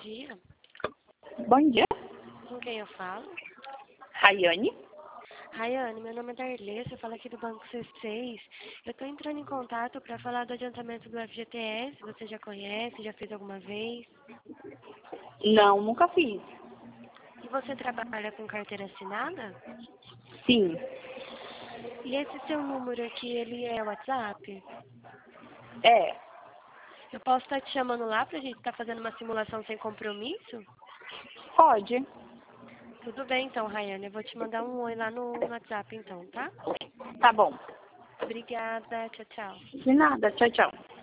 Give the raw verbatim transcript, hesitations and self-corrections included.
dia. Bom dia. Com quem eu falo? Rayane. Rayane, meu nome é Darley, eu falo aqui do Banco C seis. Eu estou entrando em contato para falar do adiantamento do F G T S. Você já conhece, já fez alguma vez? Não, nunca fiz. E você trabalha com carteira assinada? Sim. E esse seu número aqui, ele é WhatsApp? É. Eu posso estar te chamando lá para a gente estar fazendo uma simulação sem compromisso? Pode. Tudo bem então, Rayane. Eu vou te mandar um oi lá no WhatsApp então, tá? Tá bom. Obrigada. Tchau, tchau. De nada. Tchau, tchau.